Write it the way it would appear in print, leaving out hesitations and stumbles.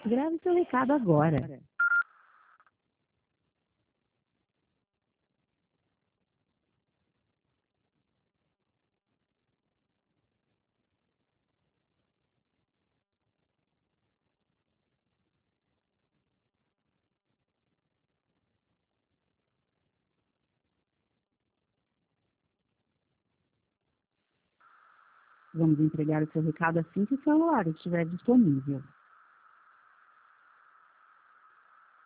Grave seu recado agora. Vamos entregar o seu recado assim que o celular estiver disponível.